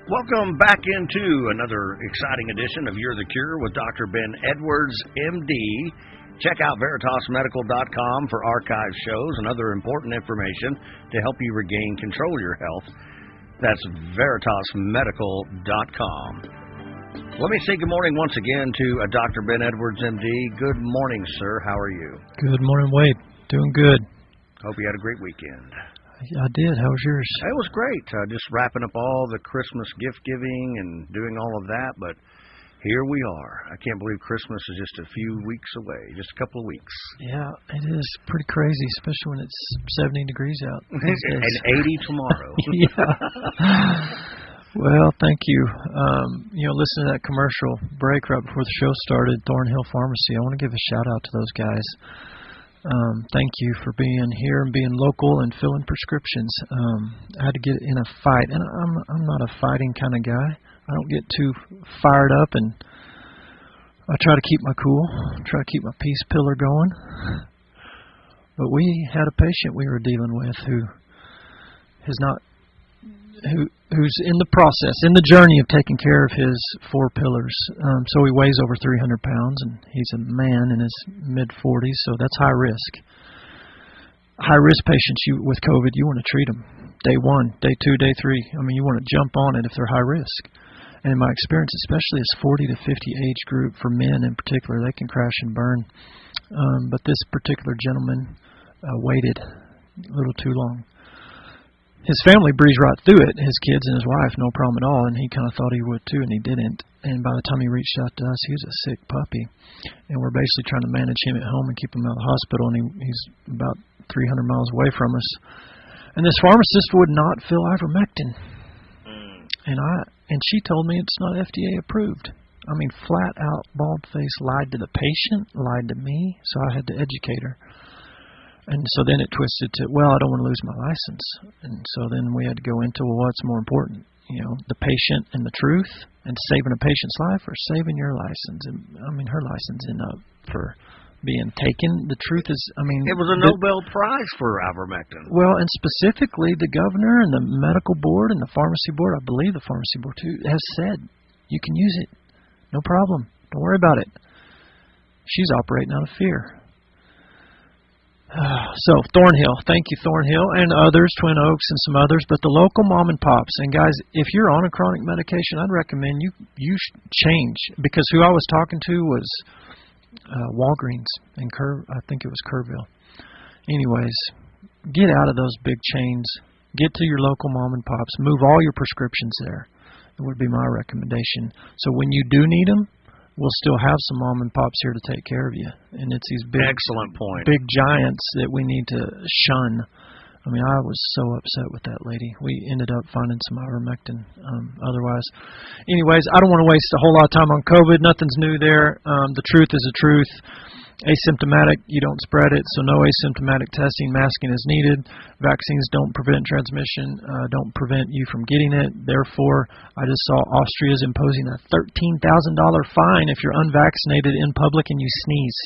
Welcome back into another exciting edition of You're the Cure with Dr. Ben Edwards, MD. Check out VeritasMedical.com for archive shows and other important information to help you regain control of your health. That's VeritasMedical.com. Let me say good morning once again to Dr. Ben Edwards, MD. Good morning, sir. How are you? Good morning, Wade. Doing good. Hope you had a great weekend. I did. How was yours? It was great. Just wrapping up all the Christmas gift giving and doing all of that, but here we are. I can't believe Christmas is just a few weeks away, just a couple of weeks. Yeah, it is pretty crazy, especially when it's 70 degrees out. And 80 tomorrow. Yeah. Well, thank you. Listen to that commercial break right before the show started, Thornhill Pharmacy. I want to give a shout out to those guys. Thank you for being here and being local and filling prescriptions. I had to get in a fight, and I'm not a fighting kind of guy. I don't get too fired up, and I try to keep my cool, try to keep my peace pillar going. But we had a patient we were dealing with who's in the process, in the journey of taking care of his 4 pillars. So he weighs over 300 pounds, and he's a man in his mid-40s, so that's high risk. High-risk patients with COVID, you want to treat them. Day 1, day 2, day 3. You want to jump on it if they're high risk. And in my experience, especially this 40 to 50 age group, for men in particular, they can crash and burn. But this particular gentleman waited a little too long. His family breezed right through it, his kids and his wife, no problem at all, and he kind of thought he would too, and he didn't. And by the time he reached out to us, he was a sick puppy. And we're basically trying to manage him at home and keep him out of the hospital, and he's about 300 miles away from us. And this pharmacist would not fill ivermectin. And she told me it's not FDA approved. Flat out, bald-faced, lied to the patient, lied to me, so I had to educate her. And so then it twisted to, well, I don't want to lose my license. And so then we had to go into, well, what's more important? The patient and the truth, and saving a patient's life, or saving your license? And her license ended up for being taken. The truth is, it was a Nobel Prize for ivermectin. Well, and specifically the governor and the medical board and the pharmacy board, I believe the pharmacy board too, has said you can use it. No problem. Don't worry about it. She's operating out of fear. So, Thornhill, thank you, Thornhill, and others, Twin Oaks and some others, but the local mom and pops. And guys, if you're on a chronic medication, I'd recommend you change, because who I was talking to was Walgreens in I think it was Kerrville. Anyways, get out of those big chains. Get to your local mom and pops. Move all your prescriptions there. It would be my recommendation. So when you do need them, we'll still have some mom and pops here to take care of you. And it's these big, excellent point, big giants that we need to shun. I was so upset with that lady. We ended up finding some ivermectin otherwise. Anyways, I don't want to waste a whole lot of time on COVID. Nothing's new there. The truth is the truth. Asymptomatic, you don't spread it, so no asymptomatic testing, masking is needed. Vaccines don't prevent transmission, don't prevent you from getting it. Therefore, I just saw Austria is imposing a $13,000 fine if you're unvaccinated in public and you sneeze.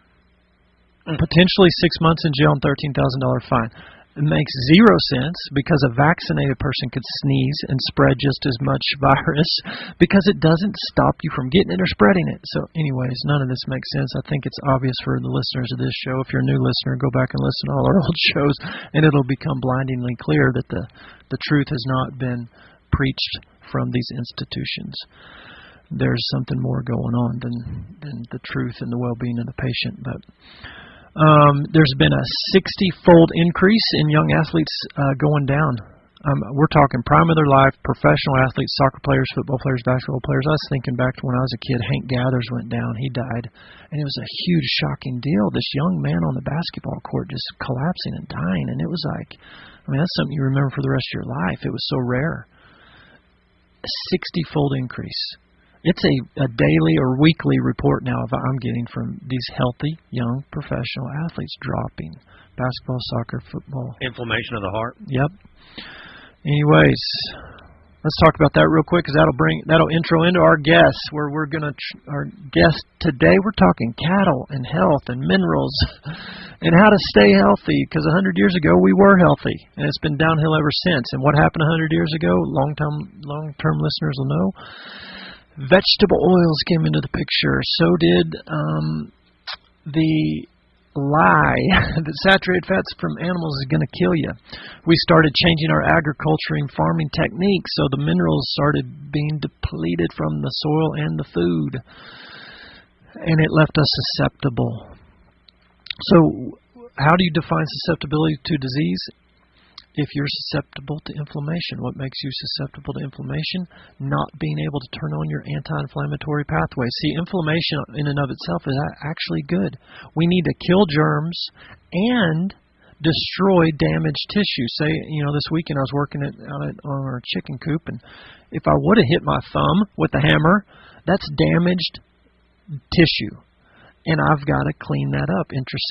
Potentially 6 months in jail and $13,000 fine. It makes zero sense, because a vaccinated person could sneeze and spread just as much virus, because it doesn't stop you from getting it or spreading it. So anyways, none of this makes sense. I think it's obvious for the listeners of this show. If you're a new listener, go back and listen to all our old shows, and it'll become blindingly clear that the truth has not been preached from these institutions. There's something more going on than the truth and the well-being of the patient. But there's been a 60-fold increase in young athletes going down. We're talking prime of their life, professional athletes, soccer players, football players, basketball players. I was thinking back to when I was a kid, Hank Gathers went down. He died. And it was a huge, shocking deal. This young man on the basketball court just collapsing and dying. And it was like, that's something you remember for the rest of your life. It was so rare. A 60-fold increase. It's a daily or weekly report now I'm getting from these healthy, young, professional athletes dropping. Basketball, soccer, football. Inflammation of the heart? Yep. Anyways, Let's talk about that real quick, because that'll intro into our guests. Where we're gonna our guest today, we're talking cattle and health and minerals and how to stay healthy. Because 100 years ago we were healthy, and it's been downhill ever since. And what happened 100 years ago? Long-term listeners will know. Vegetable oils came into the picture. So did the lie that saturated fats from animals is going to kill you. We started changing our agriculture and farming techniques, so the minerals started being depleted from the soil and the food, and it left us susceptible. So how do you define susceptibility to disease? If you're susceptible to inflammation. What makes you susceptible to inflammation? Not being able to turn on your anti-inflammatory pathways. See, inflammation in and of itself is actually good. We need to kill germs and destroy damaged tissue. Say, this weekend I was working on our chicken coop, and if I would have hit my thumb with the hammer, that's damaged tissue. And I've got to clean that up.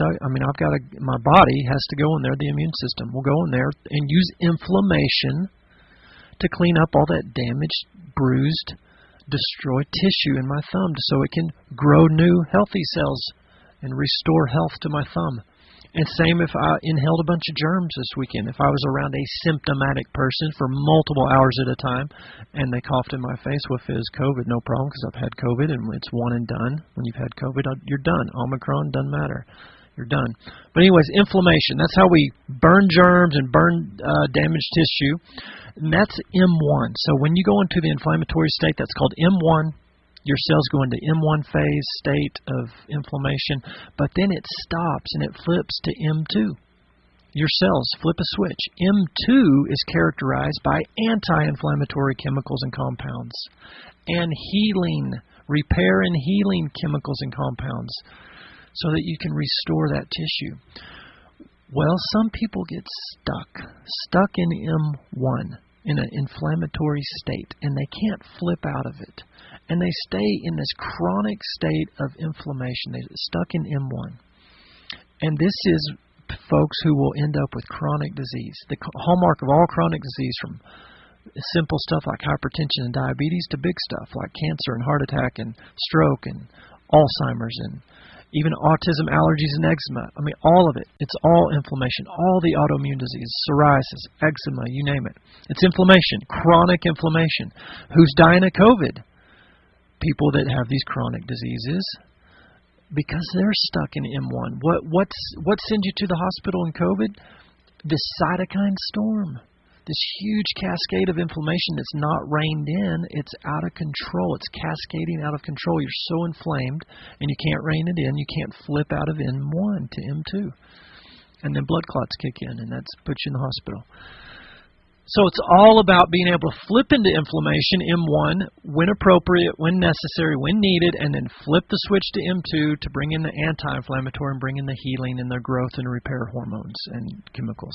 My body has to go in there, the immune system will go in there and use inflammation to clean up all that damaged, bruised, destroyed tissue in my thumb so it can grow new healthy cells and restore health to my thumb. And same if I inhaled a bunch of germs this weekend. If I was around a symptomatic person for multiple hours at a time and they coughed in my face, well, if it was COVID, no problem, because I've had COVID and it's one and done. When you've had COVID, you're done. Omicron, doesn't matter. You're done. But anyways, inflammation. That's how we burn germs and burn damaged tissue. And that's M1. So when you go into the inflammatory state, that's called M1. Your cells go into M1 phase state of inflammation, but then it stops and it flips to M2. Your cells flip a switch. M2 is characterized by anti-inflammatory chemicals and compounds and repair and healing chemicals and compounds so that you can restore that tissue. Well, some people get stuck in M1, in an inflammatory state, and they can't flip out of it. And they stay in this chronic state of inflammation. They're stuck in M1. And this is folks who will end up with chronic disease. The hallmark of all chronic disease, from simple stuff like hypertension and diabetes to big stuff like cancer and heart attack and stroke and Alzheimer's and even autism, allergies, and eczema. All of it. It's all inflammation. All the autoimmune diseases, psoriasis, eczema, you name it. It's inflammation, chronic inflammation. Who's dying of COVID? People that have these chronic diseases because they're stuck in M1. What sends you to the hospital in COVID? This cytokine storm. This huge cascade of inflammation that's not reined in. It's out of control. It's cascading out of control. You're so inflamed, and you can't rein it in. You can't flip out of M1 to M2. And then blood clots kick in, and that's puts you in the hospital. So it's all about being able to flip into inflammation, M1, when appropriate, when necessary, when needed, and then flip the switch to M2 to bring in the anti-inflammatory and bring in the healing and the growth and repair hormones and chemicals.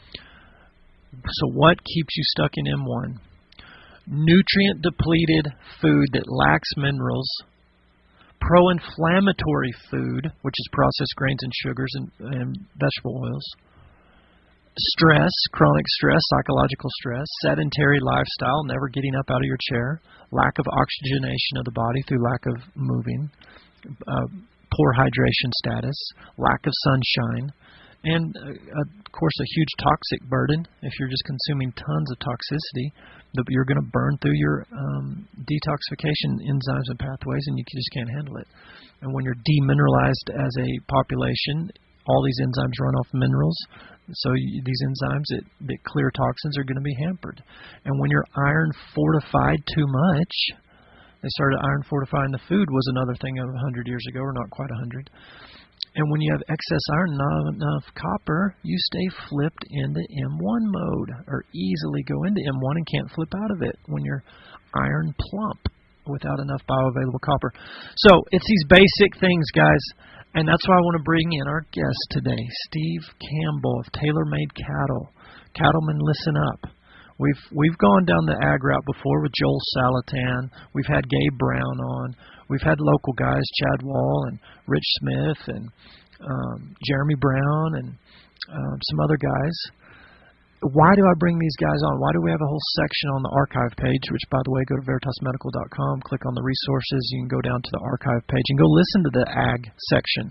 So what keeps you stuck in M1? Nutrient-depleted food that lacks minerals, pro-inflammatory food, which is processed grains and sugars and vegetable oils, stress, chronic stress, psychological stress, sedentary lifestyle, never getting up out of your chair, lack of oxygenation of the body through lack of moving, poor hydration status, lack of sunshine, and, of course, a huge toxic burden. If you're just consuming tons of toxicity, you're going to burn through your detoxification enzymes and pathways, and you just can't handle it. And when you're demineralized as a population, all these enzymes run off minerals. So these enzymes that clear toxins are going to be hampered. And when you're iron fortified too much, they started iron fortifying the food was another thing of 100 years ago, or not quite 100. And when you have excess iron, not enough copper, you stay flipped into M1 mode, or easily go into M1 and can't flip out of it when you're iron plump without enough bioavailable copper. So it's these basic things, guys. And that's why I want to bring in our guest today, Steve Campbell of Tailor Made Cattle. Cattlemen, listen up. We've gone down the ag route before with Joel Salatin. We've had Gabe Brown on. We've had local guys, Chad Wall and Rich Smith and Jeremy Brown and some other guys. why do I bring these guys on? Why do we have a whole section on the archive page, which, by the way, go to veritasmedical.com, click on the resources, you can go down to the archive page and go listen to the ag section.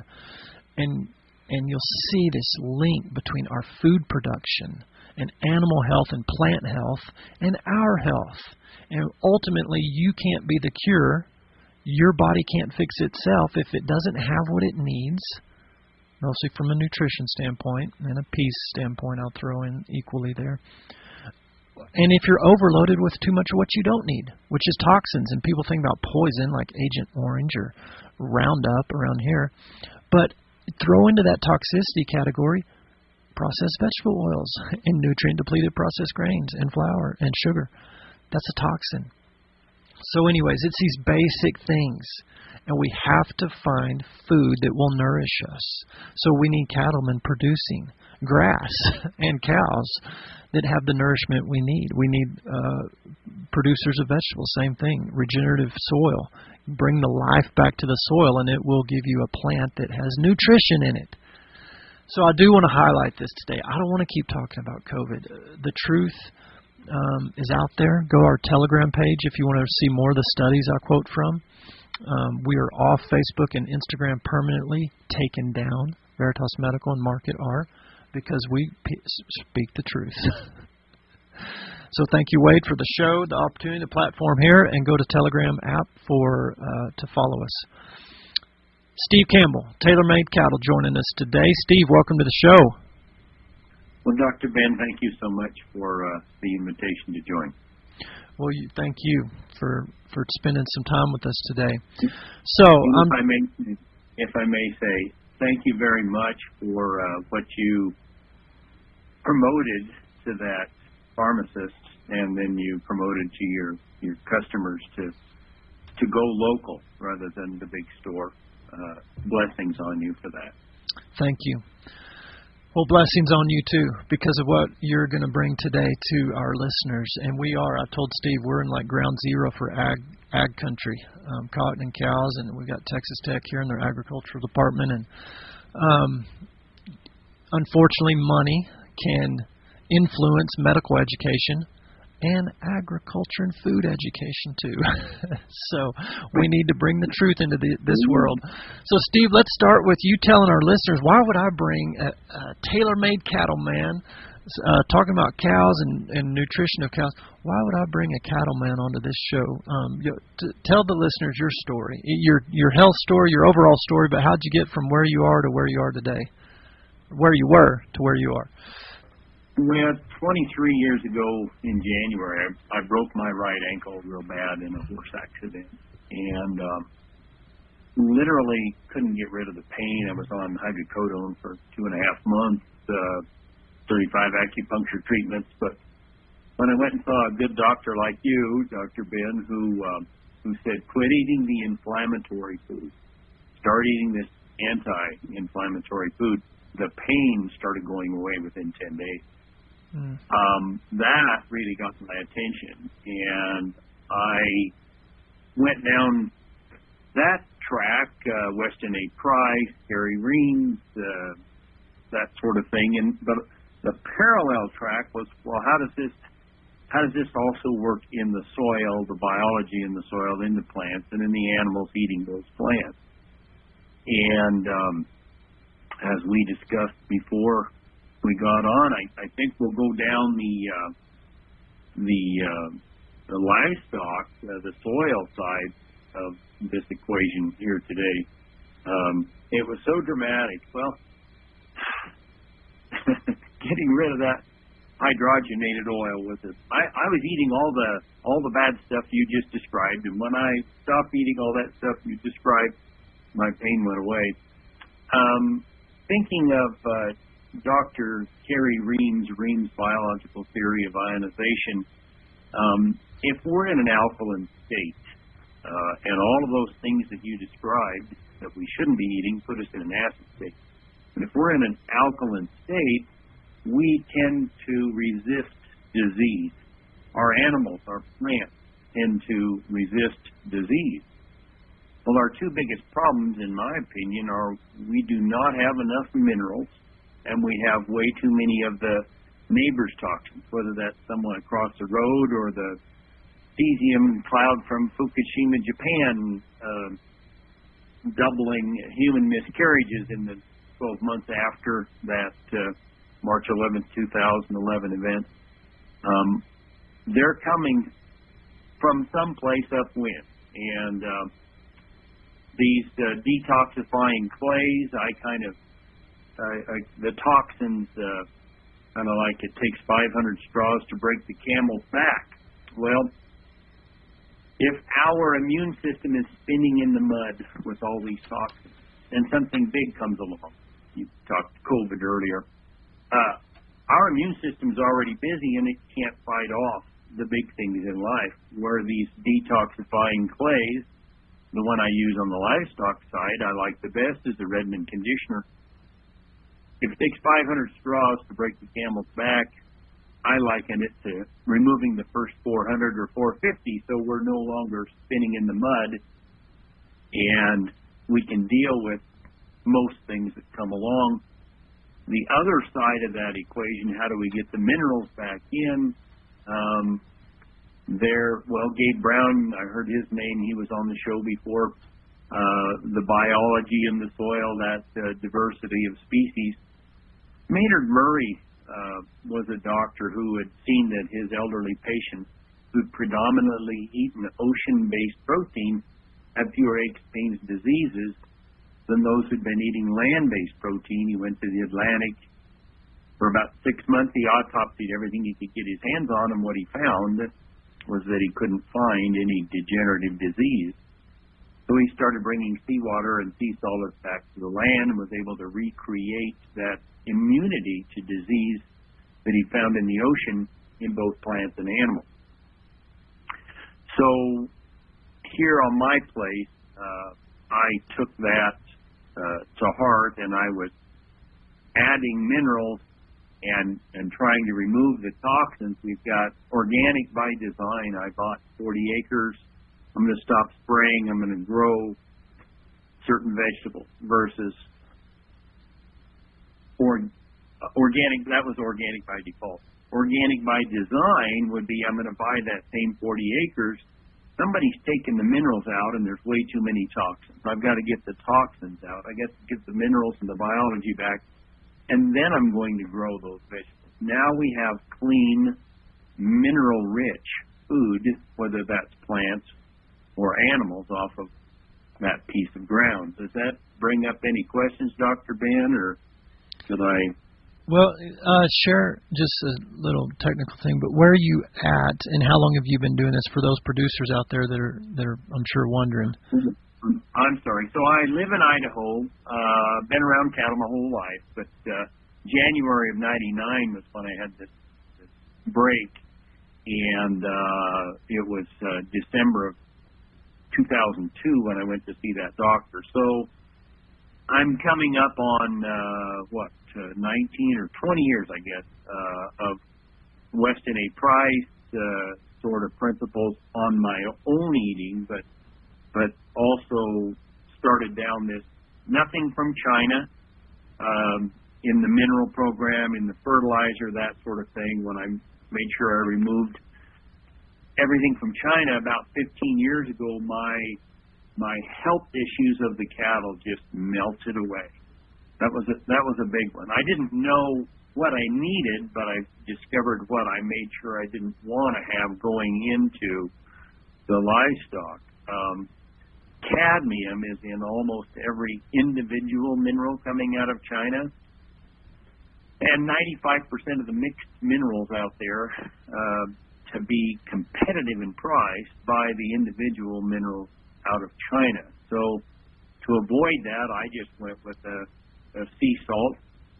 And you'll see this link between our food production and animal health and plant health and our health. And ultimately, you can't be the cure. Your body can't fix itself if it doesn't have what it needs, mostly from a nutrition standpoint and a peace standpoint I'll throw in equally there. And if you're overloaded with too much of what you don't need, which is toxins, and people think about poison like Agent Orange or Roundup around here, but throw into that toxicity category processed vegetable oils and nutrient-depleted processed grains and flour and sugar. That's a toxin. So anyways, it's these basic things, and we have to find food that will nourish us. So we need cattlemen producing grass and cows that have the nourishment we need. We need producers of vegetables, same thing, regenerative soil. Bring the life back to the soil, and it will give you a plant that has nutrition in it. So I do want to highlight this today. I don't want to keep talking about COVID. The truth is out there. Go to our Telegram page if you want to see more of the studies I quote from. We are off Facebook and Instagram permanently, taken down. Veritas Medical and Market are, because we speak the truth. So thank you, Wade, for the show, the opportunity, the platform here, and go to Telegram app for to follow us. Steve Campbell, TaylorMade Cattle, joining us today. Steve, welcome to the show. Well, Dr. Ben, thank you so much for the invitation to join. Well, thank you for spending some time with us today. So, if I may say, thank you very much for what you promoted to that pharmacist, and then you promoted to your customers to go local rather than the big store. Blessings on you for that. Thank you. Well, blessings on you too, because of what you're going to bring today to our listeners. And we are, I told Steve, we're in like ground zero for ag country, cotton and cows, and we've got Texas Tech here in their agricultural department. And unfortunately, money can influence medical education and agriculture and food education too. So we need to bring the truth into this world. So Steve, let's start with you telling our listeners, why would I bring a tailor-made cattleman talking about cows and nutrition of cows? Why would I bring a cattleman onto this show? Tell the listeners your story, your health story, your overall story, but how'd you get from where you are to where you are today, where you were to where you are? Well, 23 years ago in January, I broke my right ankle real bad in a horse accident, and literally couldn't get rid of the pain. I was on hydrocodone for 2.5 months, 35 acupuncture treatments. But when I went and saw a good doctor like you, Dr. Ben, who said, quit eating the inflammatory food, start eating this anti-inflammatory food, the pain started going away within 10 days. That really got my attention, and I went down that track, Weston A. Price, Harry Reams, that sort of thing. But the parallel track was, well, how does this also work in the soil, the biology in the soil, in the plants, and in the animals eating those plants? And as we discussed before we got on, I think we'll go down the livestock, the soil side of this equation here today. It was so dramatic. Well, getting rid of that hydrogenated oil with it. I was eating all the bad stuff you just described, and when I stopped eating all that stuff you described, my pain went away. Thinking of Dr. Harry Reams' biological theory of ionization, if we're in an alkaline state, and all of those things that you described that we shouldn't be eating put us in an acid state. And if we're in an alkaline state, we tend to resist disease. Our animals, our plants, tend to resist disease. Well, our two biggest problems, in my opinion, are we do not have enough minerals, and we have way too many of the neighbor's toxins, whether that's someone across the road or the cesium cloud from Fukushima, Japan, doubling human miscarriages in the 12 months after that March 11th, 2011 event. They're coming from someplace upwind. And these detoxifying clays, the toxins, kind of like it takes 500 straws to break the camel's back. Well, if our immune system is spinning in the mud with all these toxins, and something big comes along, you talked COVID earlier, our immune system's already busy and it can't fight off the big things in life, where these detoxifying clays, the one I use on the livestock side, I like the best, is the Redmond conditioner. If it takes 500 straws to break the camel's back, I liken it to removing the first 400 or 450, so we're no longer spinning in the mud, and we can deal with most things that come along. The other side of that equation, how do we get the minerals back in? Gabe Brown, I heard his name, he was on the show before, the biology in the soil, that diversity of species. Maynard Murray was a doctor who had seen that his elderly patients who'd predominantly eaten ocean-based protein had fewer aches, pains, diseases than those who'd been eating land-based protein. He went to the Atlantic for about 6 months. He autopsied everything he could get his hands on, and what he found was that he couldn't find any degenerative disease. So he started bringing seawater and sea solids back to the land and was able to recreate that immunity to disease that he found in the ocean in both plants and animals. So here on my place, I took that to heart, and I was adding minerals and trying to remove the toxins. We've got organic by design. I bought 40 acres. I'm going to stop spraying. I'm going to grow certain vegetables versus organic. That was organic by default. Organic by design would be I'm going to buy that same 40 acres. Somebody's taken the minerals out, and there's way too many toxins. I've got to get the toxins out. I got to get the minerals and the biology back, and then I'm going to grow those vegetables. Now we have clean, mineral-rich food, whether that's plants or animals, off of that piece of ground. Does that bring up any questions, Dr. Ben, or should I? Well, share just a little technical thing, but where are you at, and how long have you been doing this for those producers out there that are I'm sure, wondering? I'm sorry. So I live in Idaho, been around cattle my whole life, but January of '99 was when I had this break, and it was December of 2002 when I went to see that doctor. So I'm coming up on 19 or 20 years, I guess, of Weston A. Price sort of principles on my own eating, but also started down this nothing from China in the mineral program, in the fertilizer, that sort of thing. When I made sure I removed everything from China about 15 years ago, my health issues of the cattle just melted away. That was a big one. I didn't know what I needed, but I discovered what I made sure I didn't want to have going into the livestock. Cadmium is in almost every individual mineral coming out of China, and 95% of the mixed minerals out there to be competitive in price buy the individual minerals out of China. So to avoid that, I just went with a sea salt,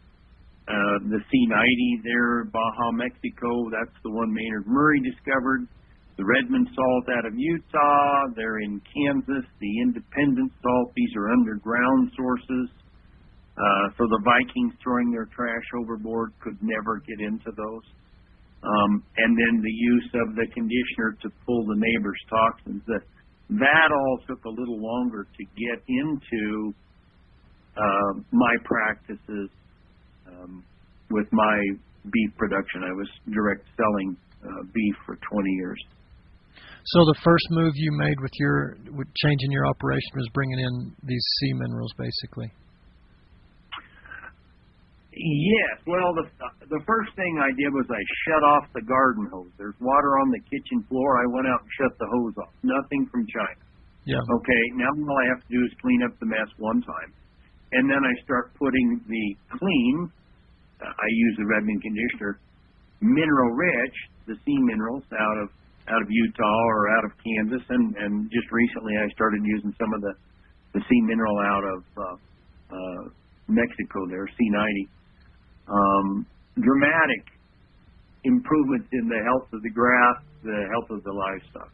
the C90 there, Baja, Mexico. That's the one Maynard Murray discovered. The Redmond salt out of Utah. They're in Kansas. The Independent salt. These are underground sources. So the Vikings throwing their trash overboard could never get into those. And then the use of the conditioner to pull the neighbor's toxins. That all took a little longer to get into my practices with my beef production. I was direct selling beef for 20 years. So the first move you made with changing your operation was bringing in these sea minerals, basically. Yes. Well, the first thing I did was I shut off the garden hose. There's water on the kitchen floor. I went out and shut the hose off. Nothing from China. Yeah. Okay. Now all I have to do is clean up the mess one time, and then I start putting the clean. I use the Redmond conditioner, mineral rich, the sea minerals out of Utah or out of Kansas, and just recently I started using some of the sea mineral out of Mexico there, C90. Dramatic improvements in the health of the grass, the health of the livestock.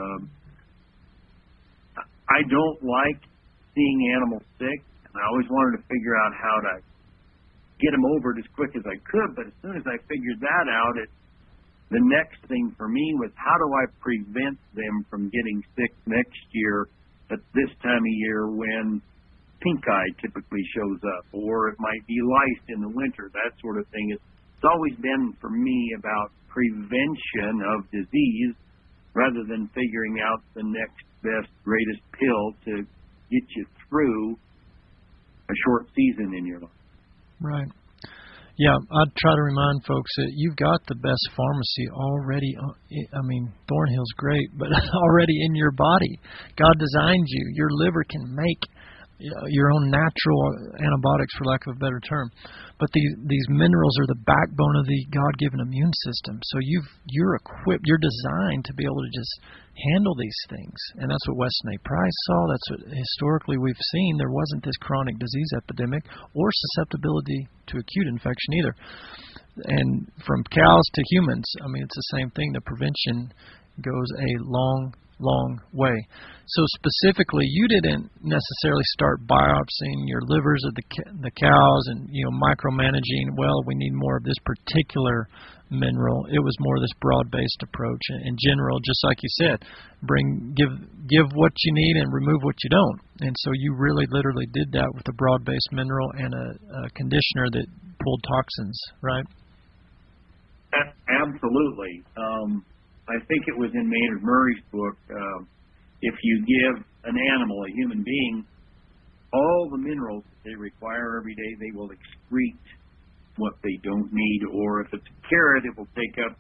I don't like seeing animals sick, and I always wanted to figure out how to get them over it as quick as I could, but as soon as I figured that out, the next thing for me was how do I prevent them from getting sick next year at this time of year when pink eye typically shows up, or it might be lice in the winter, that sort of thing. It's always been for me about prevention of disease rather than figuring out the next best, greatest pill to get you through a short season in your life. Right. Yeah, I'd try to remind folks that you've got the best pharmacy already. I mean, Thornhill's great, but already in your body. God designed you. Your liver can make your own natural antibiotics, for lack of a better term. But these minerals are the backbone of the God-given immune system. So you're equipped, you're designed to be able to just handle these things. And that's what Weston A. Price saw. That's what historically we've seen. There wasn't this chronic disease epidemic or susceptibility to acute infection either. And from cows to humans, I mean, it's the same thing. The prevention goes a long way. So specifically, you didn't necessarily start biopsying your livers of the cows and micromanaging. Well, we need more of this particular mineral. It was more this broad-based approach. In general, just like you said, give what you need and remove what you don't. And so you really literally did that with a broad-based mineral and a conditioner that pulled toxins, right? Absolutely. I think it was in Maynard Murray's book, if you give an animal, a human being, all the minerals they require every day, they will excrete what they don't need. Or if it's a carrot, it will take up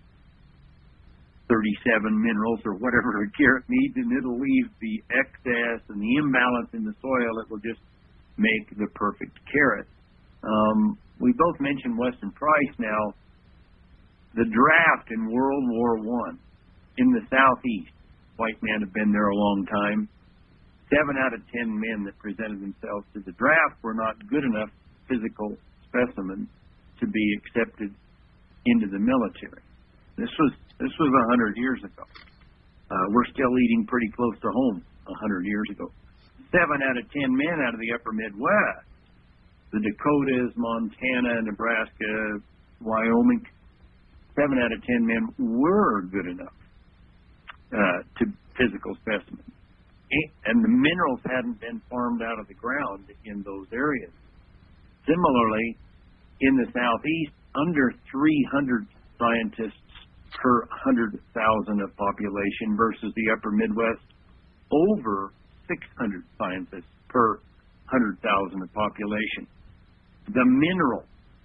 37 minerals or whatever a carrot needs, and it'll leave the excess and the imbalance in the soil. It will just make the perfect carrot. We both mentioned Weston Price now. The draft in World War I in the Southeast, white men have been there a long time. 7 out of 10 men that presented themselves to the draft were not good enough physical specimens to be accepted into the military. This was 100 years ago. We're still eating pretty close to home 100 years ago. 7 out of 10 men out of the upper Midwest, the Dakotas, Montana, Nebraska, Wyoming, 7 out of 10 men were good enough to physical specimens. And the minerals hadn't been farmed out of the ground in those areas. Similarly, in the Southeast, under 300 scientists per 100,000 of population versus the upper Midwest, over 600 scientists per 100,000 of population. The mineral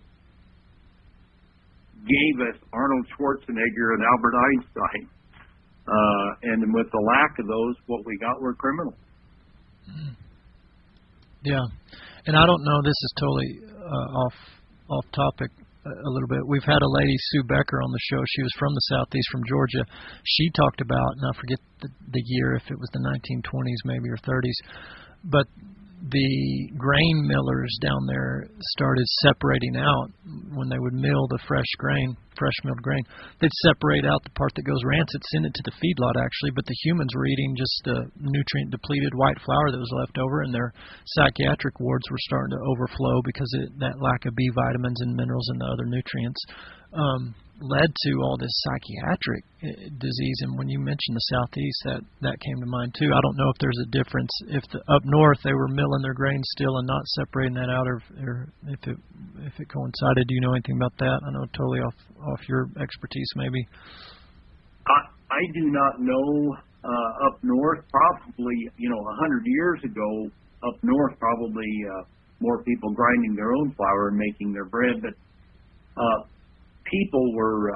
gave us Arnold Schwarzenegger and Albert Einstein. And with the lack of those, what we got were criminals. Yeah. And I don't know, this is totally off topic a little bit. We've had a lady, Sue Becker, on the show. She was from the Southeast, from Georgia. She talked about, and I forget the year, if it was the 1920s maybe or 30s, but the grain millers down there started separating out when they would mill the fresh milled grain. They'd separate out the part that goes rancid, send it to the feedlot actually, but the humans were eating just the nutrient depleted white flour that was left over, and their psychiatric wards were starting to overflow because of that lack of B vitamins and minerals and the other nutrients. led to all this psychiatric disease. And when you mentioned the Southeast, that came to mind too. I don't know if there's a difference if up north they were milling their grain still and not separating that out, or if it coincided. Do you know anything about that? I know totally off your expertise, maybe. I do not know up north. Probably 100 years ago up north, probably more people grinding their own flour and making their bread, but people were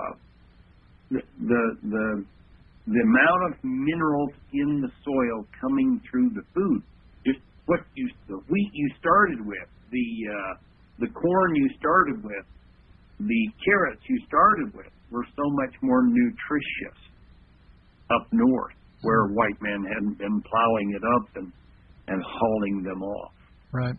the amount of minerals in the soil coming through the food, just the wheat you started with, the corn you started with, the carrots you started with, were so much more nutritious up north, where white men hadn't been plowing it up and hauling them off. Right.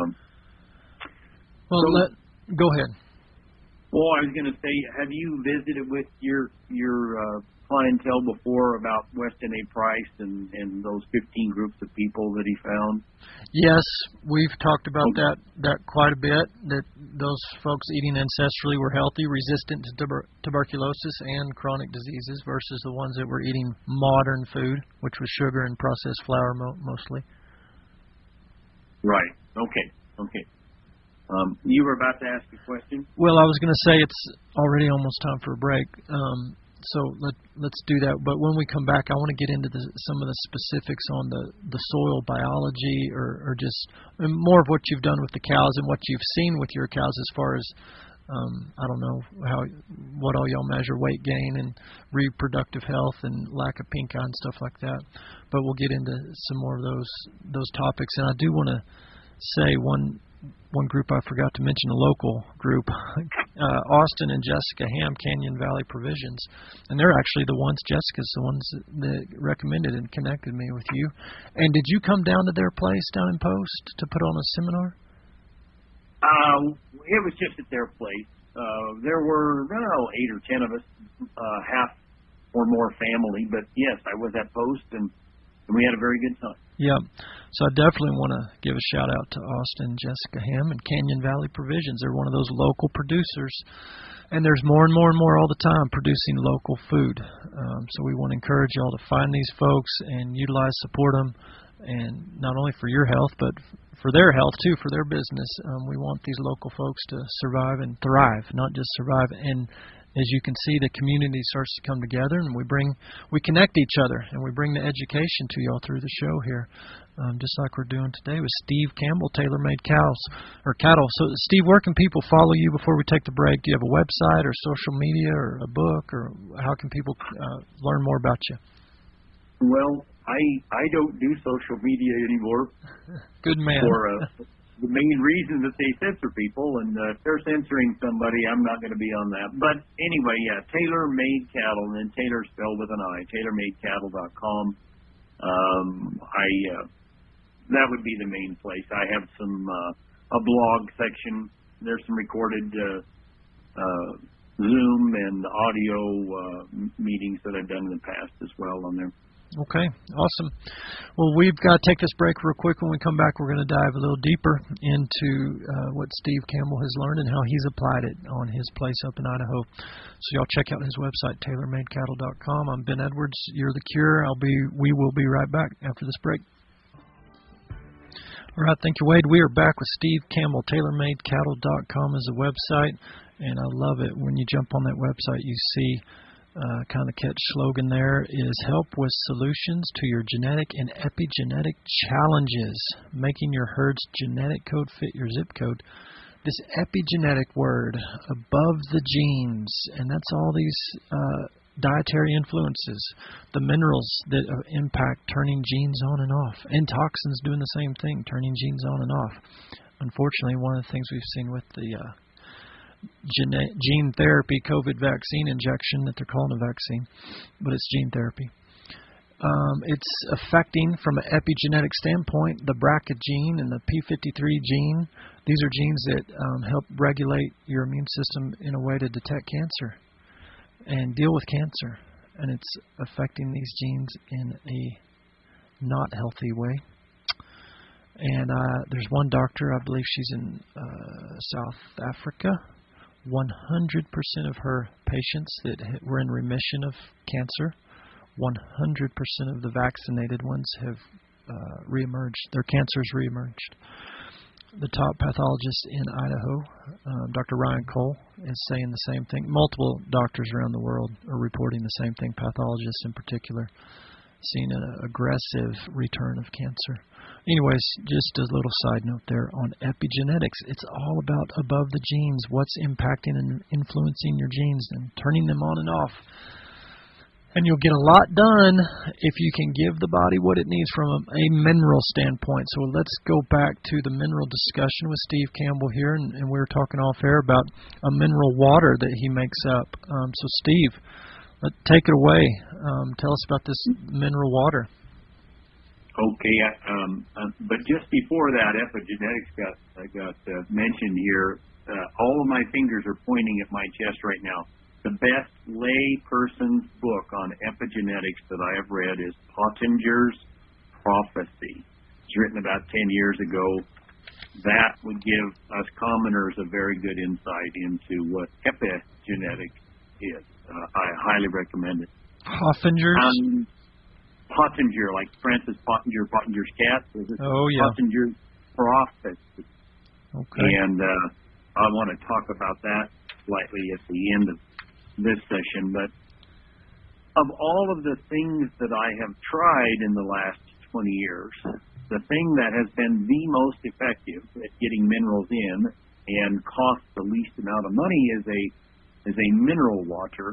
Go ahead. Well, I was going to say, have you visited with your clientele before about Weston A. Price and those 15 groups of people that he found? Yes, we've talked about that quite a bit, that those folks eating ancestrally were healthy, resistant to tuberculosis and chronic diseases, versus the ones that were eating modern food, which was sugar and processed flour mostly. Right. Okay. You were about to ask a question? Well, I was going to say it's already almost time for a break, so let's do that. But when we come back, I want to get into some of the specifics on the soil biology, or just more of what you've done with the cows and what you've seen with your cows as far as, I don't know what all y'all measure, weight gain and reproductive health and lack of pink eye and stuff like that. But we'll get into some more of those topics. And I do want to say one group I forgot to mention, a local group, Austin and Jessica Ham, Canyon Valley Provisions, and they're actually Jessica's the ones that recommended and connected me with you. And did you come down to their place down in Post to put on a seminar? It was just at their place. There were 8 or 10 of us, half or more family, but yes, I was at Post, and we had a very good time. Yeah, so I definitely want to give a shout out to Austin, Jessica Ham, and Canyon Valley Provisions. They're one of those local producers, and there's more and more and more all the time producing local food. So we want to encourage y'all to find these folks and utilize, support them, and not only for your health, but for their health too, for their business. We want these local folks to survive and thrive, not just survive. And as you can see, the community starts to come together, and we connect each other, and we bring the education to y'all through the show here, just like we're doing today with Steve Campbell, Tailor Made Cattle. So, Steve, where can people follow you before we take the break? Do you have a website or social media or a book, or how can people learn more about you? Well, I don't do social media anymore. Good man. For the main reason that they censor people, and if they're censoring somebody, I'm not going to be on that. But anyway, yeah, Tailor Made Cattle, and then Tailor spelled with an I, TailorMadeCattle.com. That would be the main place. I have a blog section. There's some recorded Zoom and audio meetings that I've done in the past as well on there. Okay, awesome. Well, we've got to take this break real quick. When we come back, we're going to dive a little deeper into what Steve Campbell has learned and how he's applied it on his place up in Idaho. So y'all check out his website, TailorMadeCattle.com. I'm Ben Edwards. You're the Cure. We will be right back after this break. All right, thank you, Wade. We are back with Steve Campbell. TailorMadeCattle.com is the website, and I love it. When you jump on that website, you see kind of catch slogan there is help with solutions to your genetic and epigenetic challenges, making your herd's genetic code fit your zip code. This epigenetic word, above the genes, and that's all these dietary influences, the minerals that impact turning genes on and off, and toxins doing the same thing, turning genes on and off. Unfortunately, one of the things we've seen with the gene therapy COVID vaccine injection, that they're calling a vaccine, but it's gene therapy. It's affecting, from an epigenetic standpoint, the BRCA gene and the P53 gene. These are genes that help regulate your immune system in a way to detect cancer and deal with cancer. And it's affecting these genes in a not healthy way. And there's one doctor, I believe she's in South Africa, 100% of her patients that were in remission of cancer, 100% of the vaccinated ones have reemerged. Their cancers reemerged. The top pathologist in Idaho, Dr. Ryan Cole, is saying the same thing. Multiple doctors around the world are reporting the same thing, pathologists in particular, seeing an aggressive return of cancer. Anyways, just a little side note there on epigenetics. It's all about above the genes, what's impacting and influencing your genes and turning them on and off. And you'll get a lot done if you can give the body what it needs from a mineral standpoint. So let's go back to the mineral discussion with Steve Campbell here, and we were talking off air about a mineral water that he makes up. So Steve, take it away. Tell us about this mineral water. Okay, but just before that, epigenetics got mentioned here. All of my fingers are pointing at my chest right now. The best lay person's book on epigenetics that I have read is Pottinger's Prophecy. It's written about 10 years ago. That would give us commoners a very good insight into what epigenetics is. I highly recommend it. Pottinger, like Francis Pottinger, Pottinger's cat. Oh, yeah. Pottinger's Prophecy. Okay. And I want to talk about that slightly at the end of this session. But of all of the things that I have tried in the last 20 years, the thing that has been the most effective at getting minerals in and costs the least amount of money is a mineral water.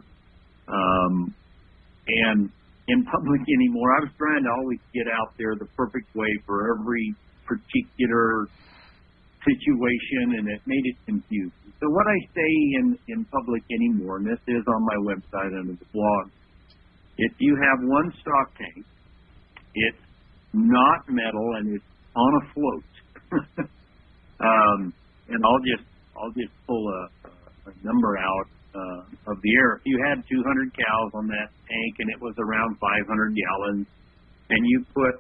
And in public anymore, I was trying to always get out there the perfect way for every particular situation, and it made it confusing. So what I say in public anymore, and this is on my website under the blog, if you have one stock tank, it's not metal and it's on a float. And I'll just pull a number out of the air. If you had 200 cows on that tank and it was around 500 gallons, and you put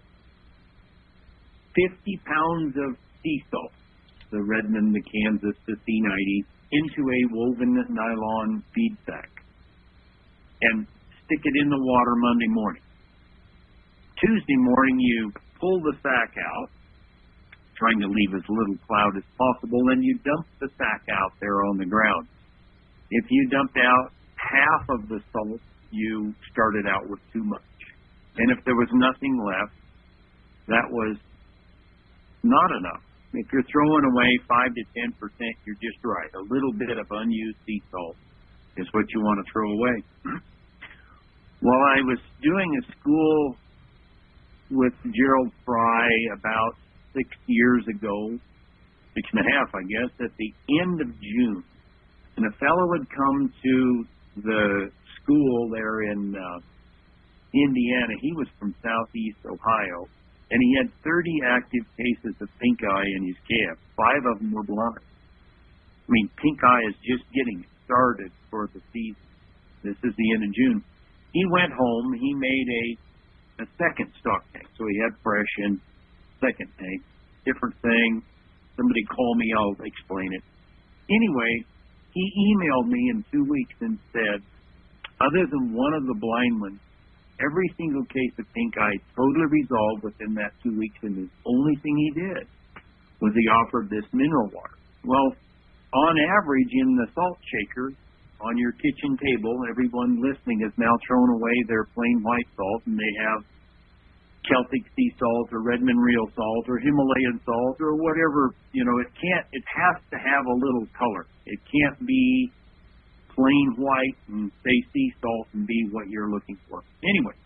50 pounds of sea salt, the Redmond, the Kansas, the C90, into a woven nylon feed sack and stick it in the water Monday morning. Tuesday morning, you pull the sack out, trying to leave as little cloud as possible, and you dump the sack out there on the ground. If you dumped out half of the salt, you started out with too much. And if there was nothing left, that was not enough. If you're throwing away 5 to 10%, you're just right. A little bit of unused sea salt is what you want to throw away. Well, I was doing a school with Gerald Fry about 6 years ago, 6.5, I guess, at the end of June. And a fellow had come to the school there in Indiana. He was from southeast Ohio. And he had 30 active cases of pink eye in his calf. 5 of them were blind. I mean, pink eye is just getting started for the season. This is the end of June. He went home. He made a second stock tank. So he had fresh in second tank. Different thing. Somebody call me. I'll explain it. Anyway, he emailed me in 2 weeks and said, other than one of the blind ones, every single case of pink eye totally resolved within that 2 weeks, and the only thing he did was he offered this mineral water. Well, on average, in the salt shaker on your kitchen table, everyone listening has now thrown away their plain white salt, and they have Celtic sea salt or Redmond real salt or Himalayan salt or whatever. You know, it has to have a little color. It can't be plain white and say sea salt and be what you're looking for. Anyway,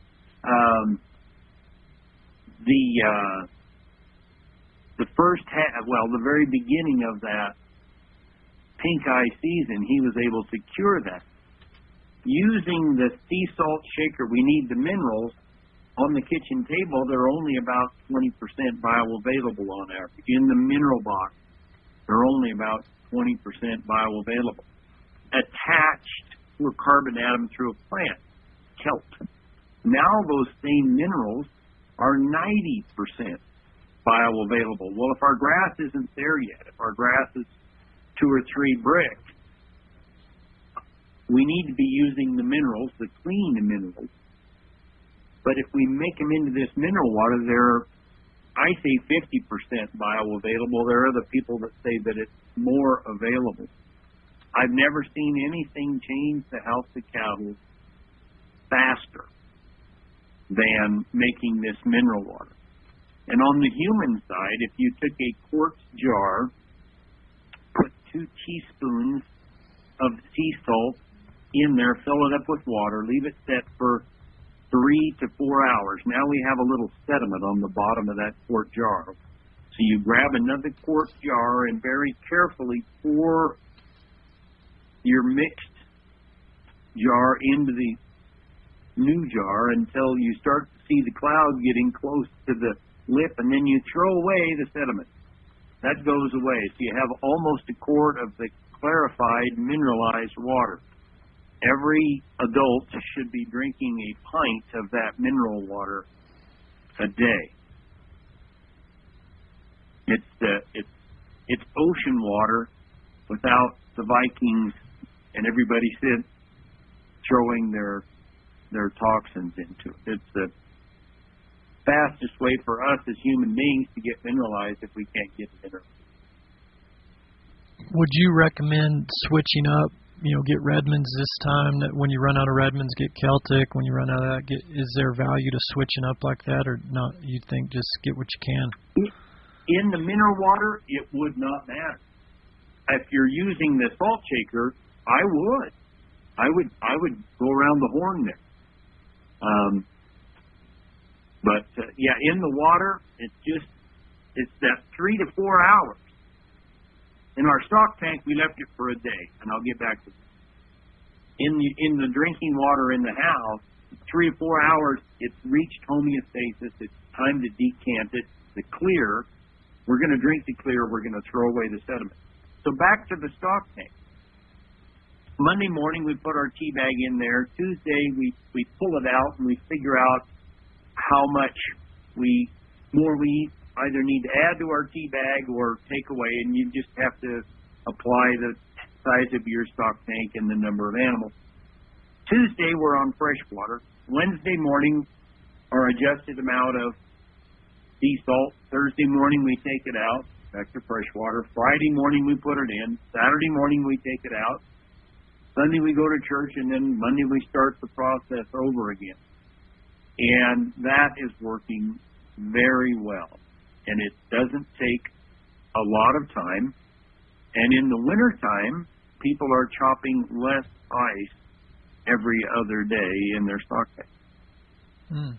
the very beginning of that pink eye season, he was able to cure that. Using the sea salt shaker, we need the minerals. On the kitchen table, they're only about 20% bioavailable on average. In the mineral box, they're only about 20% bioavailable. Attached to a carbon atom through a plant, kelp. Now those same minerals are 90% bioavailable. Well, if our grass isn't there yet, if our grass is 2 or 3 bricks, we need to be using the minerals, the clean minerals. But if we make them into this mineral water, they're, I say 50% bioavailable. There are other people that say that it's more available. I've never seen anything change the health of cattle faster than making this mineral water. And on the human side, if you took a quartz jar, put 2 teaspoons of sea salt in there, fill it up with water, leave it set for 3 to 4 hours. Now we have a little sediment on the bottom of that quart jar. So you grab another quart jar and very carefully pour your mixed jar into the new jar until you start to see the cloud getting close to the lip, and then you throw away the sediment. That goes away. So you have almost a quart of the clarified, mineralized water. Every adult should be drinking a pint of that mineral water a day. It's ocean water without the Vikings and everybody said throwing their toxins into it. It's the fastest way for us as human beings to get mineralized if we can't get mineralized. Would you recommend switching up? Get Redmonds this time. That when you run out of Redmonds, get Celtic. When you run out of that, is there value to switching up like that, or not? You think just get what you can? In the mineral water, it would not matter. If you're using the salt shaker, I would go around the horn there. But in the water, it's that 3 to 4 hours. In our stock tank, we left it for a day, and I'll get back to that. In the drinking water in the house, 3 to 4 hours, it's reached homeostasis. It's time to decant it. The clear, we're going to drink the clear. We're going to throw away the sediment. So back to the stock tank. Monday morning, we put our tea bag in there. Tuesday, we pull it out, and we figure out how much more we either need to add to our tea bag or take away, and you just have to apply the size of your stock tank and the number of animals. Tuesday, we're on fresh water. Wednesday morning, our adjusted amount of sea salt. Thursday morning, we take it out, back to fresh water. Friday morning, we put it in. Saturday morning, we take it out. Sunday, we go to church, and then Monday, we start the process over again. And that is working very well. And it doesn't take a lot of time. And in the wintertime, people are chopping less ice every other day in their stock tank.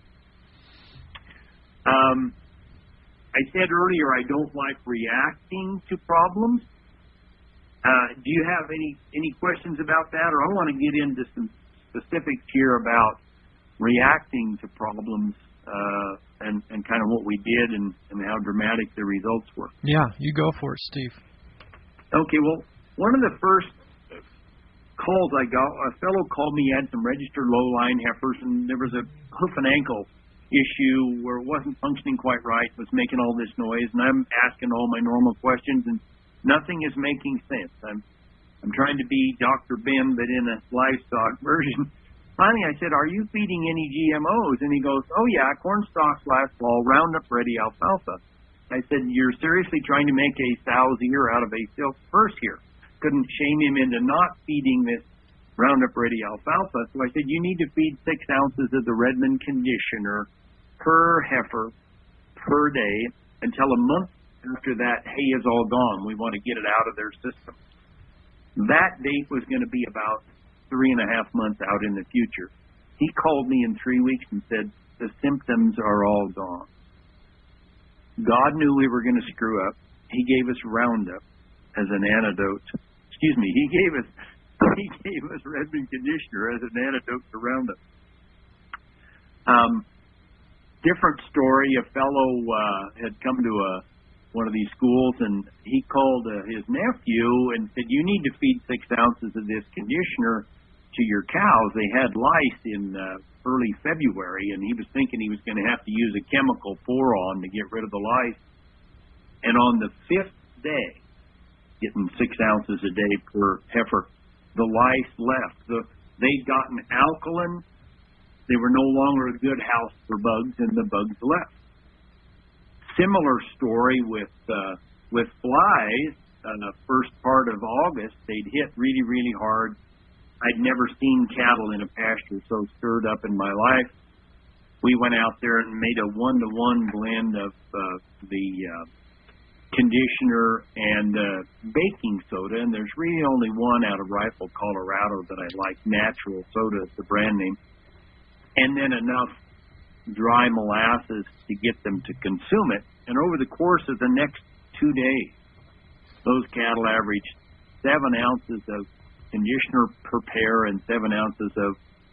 I said earlier I don't like reacting to problems. Do you have any questions about that? Or I want to get into some specifics here about reacting to problems and kind of what we did and how dramatic the results were. Yeah, you go for it, Steve. Okay, well, one of the first calls I got, a fellow called me, had some registered low-line heifers, and there was a hoof and ankle issue where it wasn't functioning quite right, was making all this noise, and I'm asking all my normal questions, and nothing is making sense. I'm trying to be Dr. Ben, but in a livestock version. Finally, I said, are you feeding any GMOs? And he goes, oh, yeah, corn stalks last fall, Roundup Ready alfalfa. I said, you're seriously trying to make a sow's ear out of a silk purse here. Couldn't shame him into not feeding this Roundup Ready alfalfa. So I said, you need to feed 6 ounces of the Redmond conditioner per heifer per day until a month after that hay is all gone. We want to get it out of their system. That date was going to be about 3.5 months out in the future. He called me in 3 weeks and said, the symptoms are all gone. God knew we were going to screw up. He gave us Roundup as an antidote. Excuse me, he gave us Redmond conditioner as an antidote to Roundup. Different story, a fellow had come to one of these schools, and he called his nephew and said, you need to feed 6 ounces of this conditioner to your cows. They had lice in early February, and he was thinking he was going to have to use a chemical pour-on to get rid of the lice. And on the 5th day, getting 6 ounces a day per heifer, the lice left. They'd gotten alkaline. They were no longer a good house for bugs, and the bugs left. Similar story with flies. The first part of August, they'd hit really, really hard. I'd never seen cattle in a pasture so stirred up in my life. We went out there and made a 1-to-1 blend of the conditioner and baking soda, and there's really only one out of Rifle, Colorado that I like, Natural Soda is the brand name, and then enough dry molasses to get them to consume it. And over the course of the next 2 days, those cattle averaged 7 ounces of conditioner per pair and 7 ounces of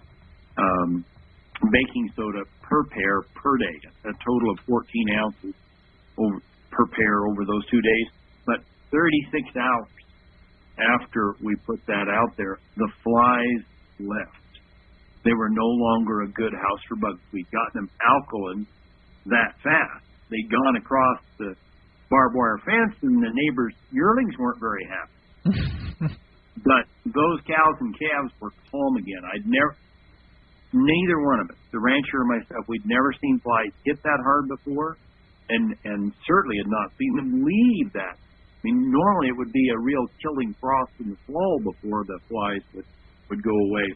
baking soda per pair per day, a total of 14 ounces per pair over those 2 days. But 36 hours after we put that out there, the flies left. They were no longer a good house for bugs. We'd gotten them alkaline that fast. They'd gone across the barbed wire fence, and the neighbors' yearlings weren't very happy. But those cows and calves were calm again. Neither one of us, the rancher or myself, we'd never seen flies hit that hard before, and certainly had not seen them leave that. I mean, normally it would be a real killing frost in the fall before the flies would go away.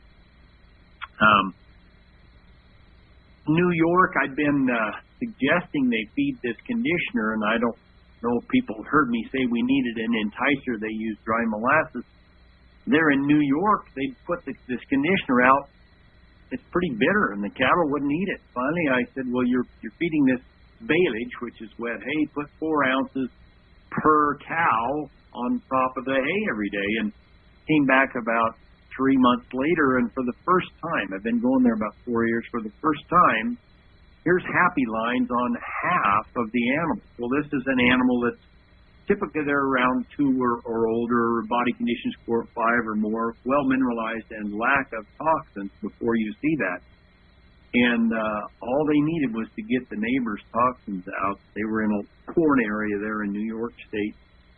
New York, I'd been suggesting they feed this conditioner, and I don't know if people heard me say we needed an enticer. They used dry molasses. There in New York, they put this conditioner out. It's pretty bitter, and the cattle wouldn't eat it. Finally, I said, well, you're feeding this baleage, which is wet hay. Put 4 ounces per cow on top of the hay every day. And came back about 3 months later, and for the first time, I've been going there about 4 years, for the first time, here's happy lines on half of the animal. Well, this is an animal that's typically they're around 2 or older, body condition score 5 or more, well mineralized, and lack of toxins before you see that. And all they needed was to get the neighbors' toxins out. They were in a corn area there in New York State.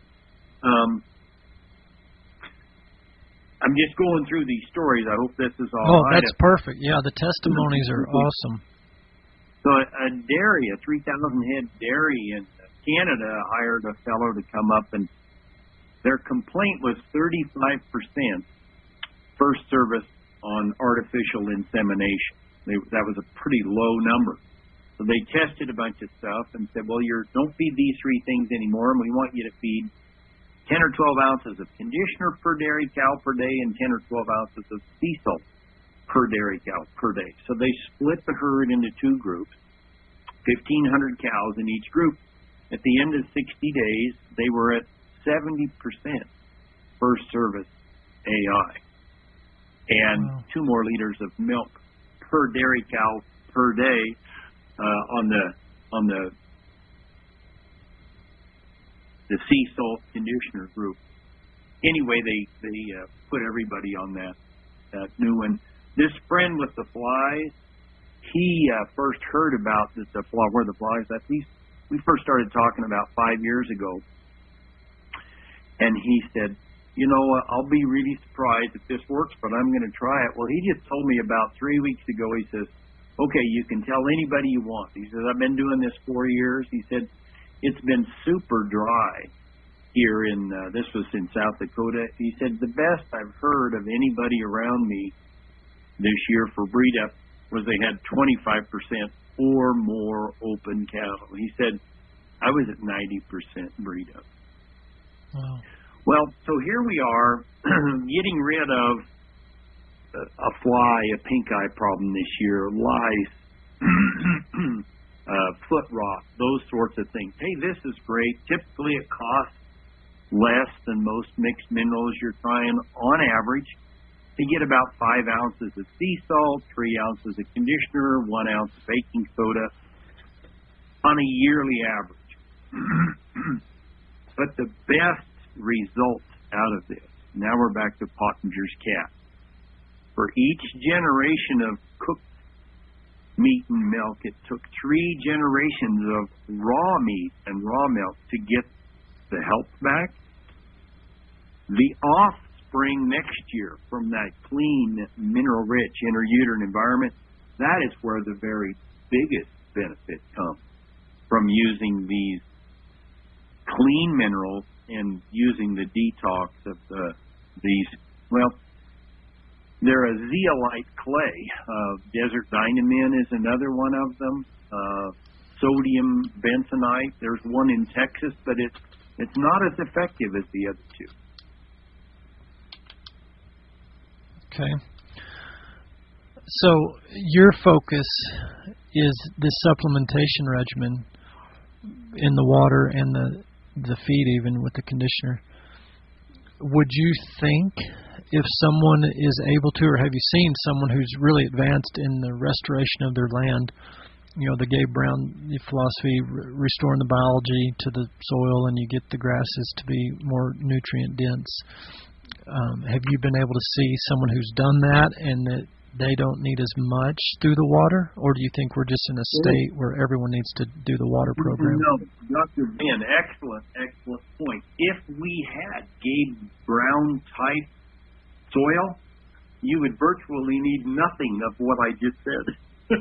I'm just going through these stories. I hope this is all right. Oh, that's perfect. Yeah, the testimonies are awesome. So a dairy, a 3,000-head dairy in Canada hired a fellow to come up, and their complaint was 35% first service on artificial insemination. That was a pretty low number. So they tested a bunch of stuff and said, well, don't feed these 3 things anymore, and we want you to feed 10 or 12 ounces of conditioner per dairy cow per day and 10 or 12 ounces of sea salt per dairy cow per day. So they split the herd into 2 groups, 1,500 cows in each group. At the end of 60 days, they were at 70% first service AI and 2 more liters of milk per dairy cow per day on the sea salt conditioner group. Anyway, they put everybody on that new one. This friend with the flies, he first heard about where the flies at. We first started talking about 5 years ago, and he said, I'll be really surprised if this works, but I'm going to try it. Well, he just told me about 3 weeks ago, he says, okay, you can tell anybody you want. He says, I've been doing this 4 years. He said, it's been super dry here this was in South Dakota. He said, the best I've heard of anybody around me this year for breed up was they had 25% or more open cattle. He said, I was at 90% breed up. Wow. Well, so here we are getting rid of a fly, a pink eye problem this year, lice, foot rot, those sorts of things. Hey, this is great. Typically it costs less than most mixed minerals. You're trying, on average, to get about 5 ounces of sea salt, 3 ounces of conditioner, 1 ounce of baking soda on a yearly average. But the best result out of this, now we're back to Pottinger's cat. For each generation of cooked meat and milk, it took 3 generations of raw meat and raw milk to get the health back. The spring next year from that clean, mineral-rich interuterine environment, that is where the very biggest benefit comes from using these clean minerals and using the detox of these, well, they're a zeolite clay. Desert dynamine is another one of them. Sodium bentonite. There's one in Texas, but it's not as effective as the other two. Okay. So your focus is the supplementation regimen in the water and the feed, even with the conditioner. Would you think if someone is able to, or have you seen someone who's really advanced in the restoration of their land, you know, the Gabe Brown philosophy, restoring the biology to the soil, and you get the grasses to be more nutrient dense. Have you been able to see someone who's done that and that they don't need as much through the water? Or do you think we're just in a state where everyone needs to do the water program? No, Dr. Ben, excellent point. If we had Gabe Brown type soil, you would virtually need nothing of what I just said.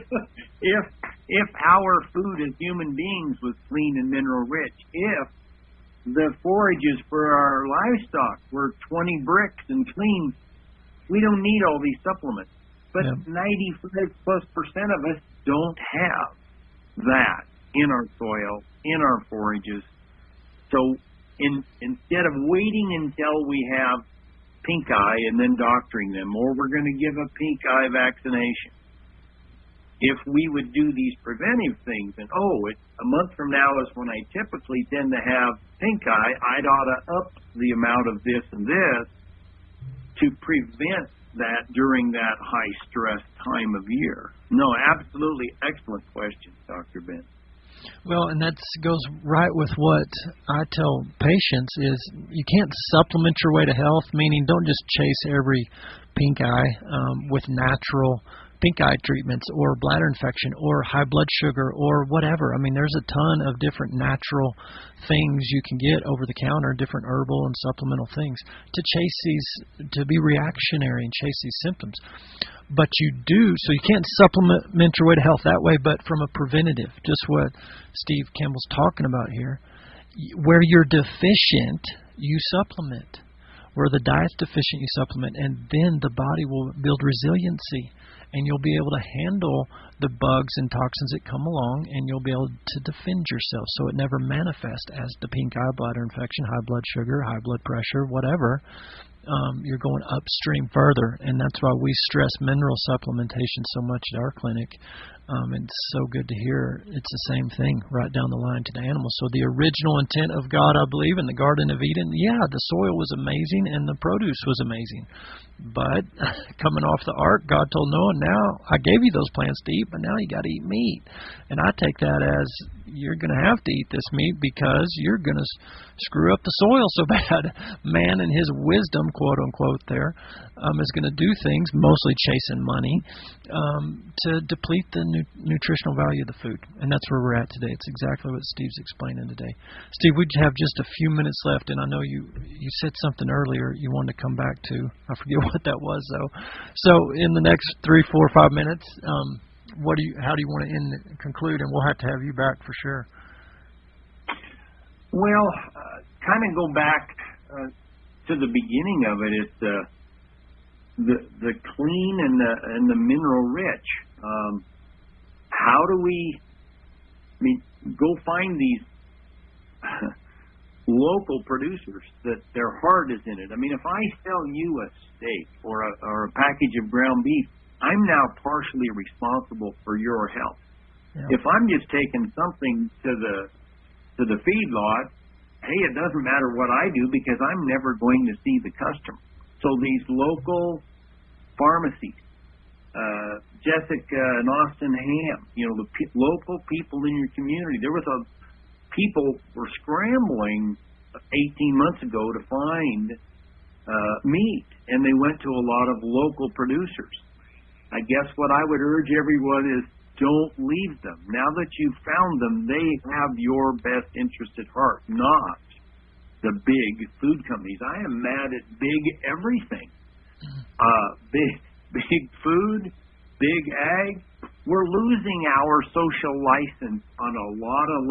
If our food as human beings was clean and mineral rich, if the forages for our livestock were 20 bricks and clean, we don't need all these supplements. But 95+% of us don't have that in our soil, in our forages. So instead of waiting until we have pink eye and then doctoring them, or we're going to give a pink eye vaccination, if we would do these preventive things, and a month from now is when I typically tend to have pink eye, I'd ought to up the amount of this and this to prevent that during that high stress time of year. No, absolutely excellent question, Dr. Ben. Well, and that goes right with what I tell patients is you can't supplement your way to health, meaning don't just chase every pink eye with natural pink eye treatments or bladder infection or high blood sugar or whatever. I mean, there's a ton of different natural things you can get over the counter, different herbal and supplemental things to chase these, to be reactionary and chase these symptoms. But you do, so you can't supplement your way to health that way, but from a preventative, just what Steve Campbell's talking about here. Where you're deficient, you supplement. Where the diet's deficient, you supplement, and then the body will build resiliency. And you'll be able to handle the bugs and toxins that come along, and you'll be able to defend yourself so it never manifests as the pink eye, bladder infection, high blood sugar, high blood pressure, whatever. You're going upstream further, and that's why we stress mineral supplementation so much at our clinic. It's so good to hear it's the same thing right down the line to the animals. So the original intent of God, I believe, in the Garden of Eden, the soil was amazing and the produce was amazing. But coming off the ark, God told Noah, now I gave you those plants to eat, but now you got to eat meat. And I take that as you're going to have to eat this meat because you're going to screw up the soil so bad. Man in his wisdom, quote unquote there, is going to do things, mostly chasing money, to deplete the nutritional value of the food. And that's where we're at today. It's exactly what Steve's explaining today. Steve, we have just a few minutes left, and I know you said something earlier you wanted to come back to. I forget what that was, though. So in the next 3, 4, 5 minutes, how do you want to conclude? And we'll have to have you back for sure. Well, kind of go back to the beginning of it. It's the clean and the mineral rich. How do we? I mean, go find these local producers that their heart is in it. I mean, if I sell you a steak or a package of ground beef, I'm now partially responsible for your health. Yeah. If I'm just taking something to the feedlot, hey, it doesn't matter what I do because I'm never going to see the customer. So these local pharmacies, Jessica and Austin Ham, the local people in your community. There was people were scrambling 18 months ago to find meat, and they went to a lot of local producers. I guess what I would urge everyone is don't leave them. Now that you've found them, they have your best interest at heart, not the big food companies. I am mad at big everything. Big food, big ag. We're losing our social license on a lot of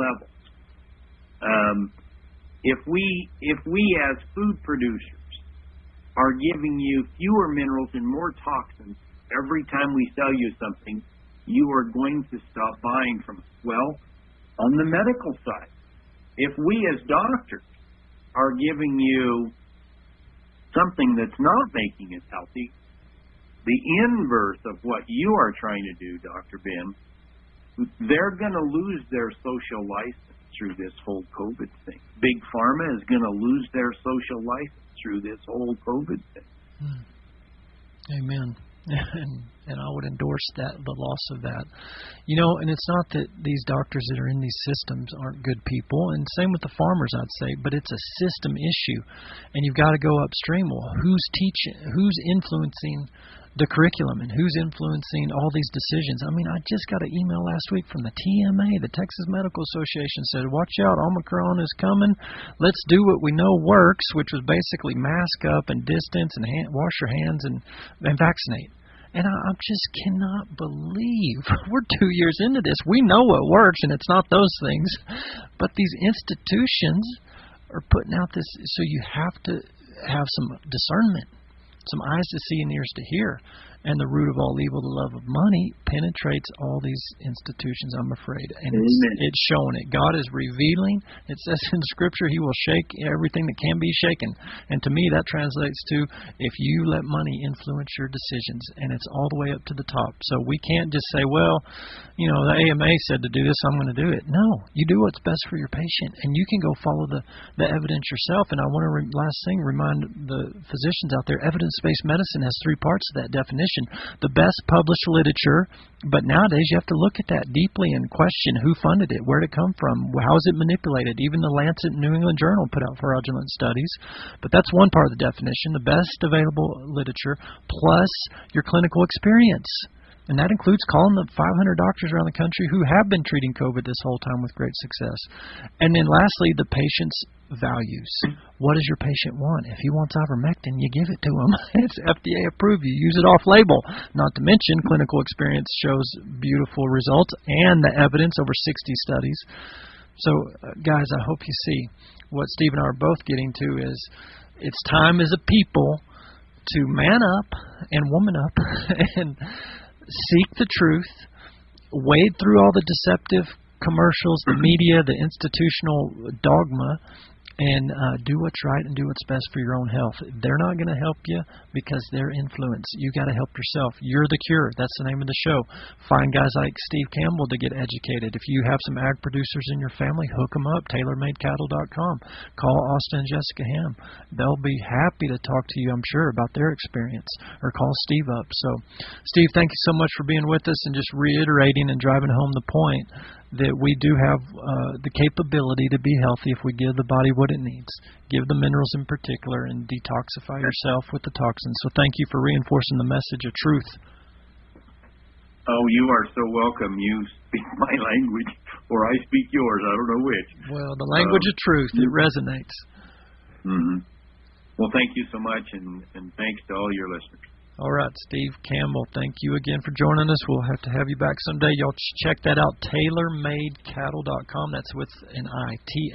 levels. If we as food producers are giving you fewer minerals and more toxins every time we sell you something, you are going to stop buying from us. Well, on the medical side, if we as doctors are giving you something that's not making us healthy, the inverse of what you are trying to do, Dr. Ben, they're going to lose their social license through this whole COVID thing. Big Pharma is going to lose their social license through this whole COVID thing. Amen. And I would endorse that, the loss of that. You know, and it's not that these doctors that are in these systems aren't good people, and same with the farmers, I'd say, but it's a system issue, and you've got to go upstream. Well, who's teaching, who's influencing the curriculum, and who's influencing all these decisions? I mean, I just got an email last week from the TMA, the Texas Medical Association, said, watch out, Omicron is coming. Let's do what we know works, which was basically mask up and distance and wash your hands and vaccinate. And I just cannot believe we're 2 years into this. We know what works, and it's not those things. But these institutions are putting out this, so you have to have some discernment, some eyes to see and ears to hear. And the root of all evil, the love of money, penetrates all these institutions, I'm afraid. And it's showing it. God is revealing. It says in Scripture He will shake everything that can be shaken. And to me, that translates to if you let money influence your decisions, and it's all the way up to the top. So we can't just say, well, you know, the AMA said to do this, I'm going to do it. No, you do what's best for your patient, and you can go follow the evidence yourself. And I want to, last thing, remind the physicians out there, evidence-based medicine has three parts to that definition. The best published literature, but nowadays you have to look at that deeply and question who funded it, where did it come from, how is it manipulated. Even the Lancet New England Journal put out fraudulent studies. But that's one part of the definition, the best available literature, plus your clinical experience. And that includes calling the 500 doctors around the country who have been treating COVID this whole time with great success. And then lastly, the patient's values. What does your patient want? If he wants ivermectin, you give it to him. It's FDA approved. You use it off-label. Not to mention, clinical experience shows beautiful results and the evidence over 60 studies. So, guys, I hope you see what Steve and I are both getting to is it's time as a people to man up and woman up and seek the truth, wade through all the deceptive commercials, the media, the institutional dogma, and do what's right and do what's best for your own health. They're not going to help you because they're influence. You got to help yourself. You're the cure. That's the name of the show. Find guys like Steve Campbell to get educated. If you have some ag producers in your family, hook them up. TaylorMadeCattle.com. Call Austin and Jessica Ham. They'll be happy to talk to you, I'm sure, about their experience. Or call Steve up. So, Steve, thank you so much for being with us and just reiterating and driving home the point that we do have the capability to be healthy if we give the body what it needs. Give the minerals in particular and detoxify yourself with the toxins. So thank you for reinforcing the message of truth. Oh, you are so welcome. You speak my language, or I speak yours. I don't know which. Well, the language of truth, it resonates. Mm-hmm. Well, thank you so much, and thanks to all your listeners. All right, Steve Campbell, thank you again for joining us. We'll have to have you back someday. Y'all check that out, TaylorMadeCattle.com. That's with an I,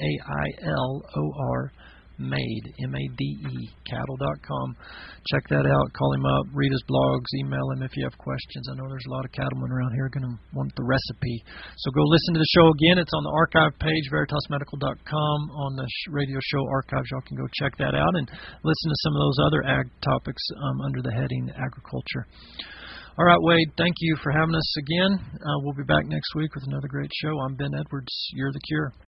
Tailor, Made, M-A-D-E, cattle.com. Check that out. Call him up. Read his blogs. Email him if you have questions. I know there's a lot of cattlemen around here going to want the recipe. So go listen to the show again. It's on the archive page, VeritasMedical.com, on the radio show archives. Y'all can go check that out and listen to some of those other ag topics under the heading agriculture. All right, Wade, thank you for having us again. We'll be back next week with another great show. I'm Ben Edwards. You're the Cure.